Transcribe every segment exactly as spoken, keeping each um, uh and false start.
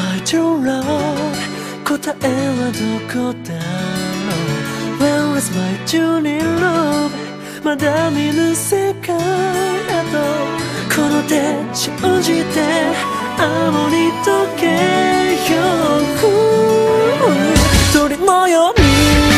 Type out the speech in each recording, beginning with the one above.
my true love 答えはどこだろう Where is my true love まだ見ぬ世界だとこの手信じて青に溶けよう鳥のように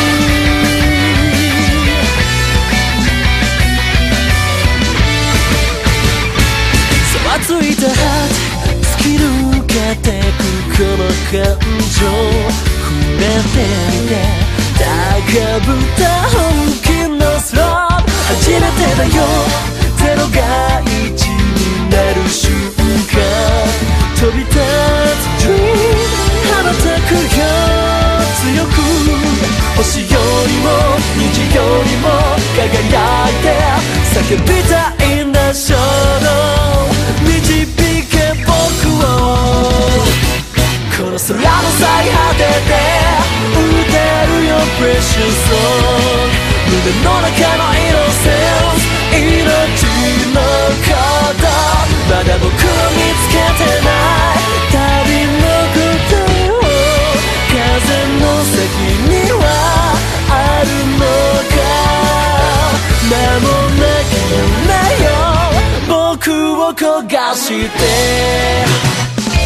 ざわついたハート突き抜けてくこの感情触れてみて高ぶった本気のスロープ初めてだよゼロがいちになる瞬間飛び立つ Dream 羽ばたくよ強く星よりも虹よりも輝いて叫びたいんだ衝動導け僕をこの空の最果てで歌えるよ Precious Song 胸の中のイノセンス命のことまだ僕は見つけてない旅の答えを風の先にはあるのか名もなき夢よ僕を焦がして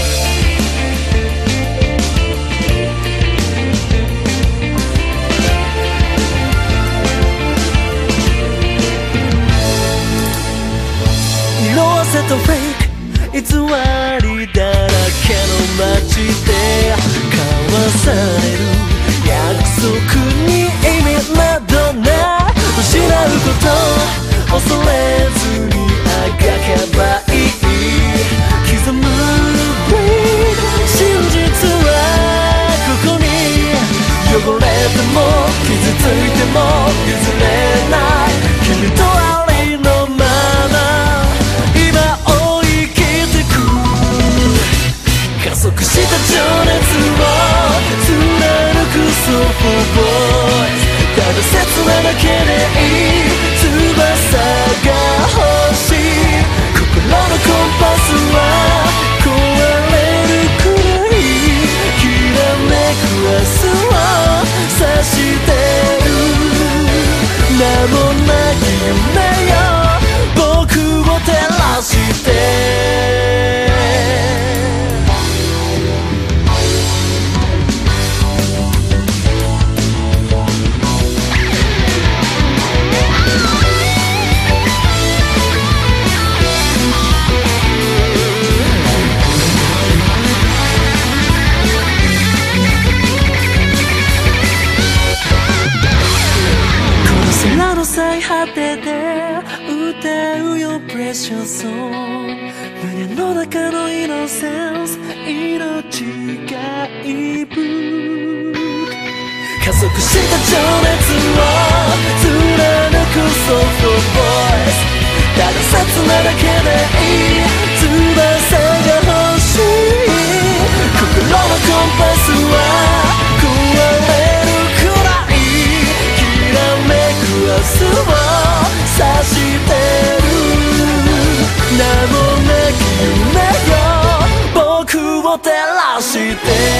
とフェイク偽りだらけの街で交わされる約束に意味などない失うこと恐れずにあがけばいい刻む Breathe 真実はここに汚れても傷ついても譲れない君とありのまま加速した情熱を貫く Soulful Voice ただ切なだけでいい翼が欲しい心のコンパスは壊れるくらいきらめく明日を指してる名もなき夢よ僕を照らして空の最果てで歌うよ Precious Song 胸の中のイノセンス命がいぶ加速した情熱を貫く Soulful Voice ただ切なだけでいい翼が欲しい心のコンパスは壊れるくらいきらめく明日を指してる名もなき夢よ僕を照らして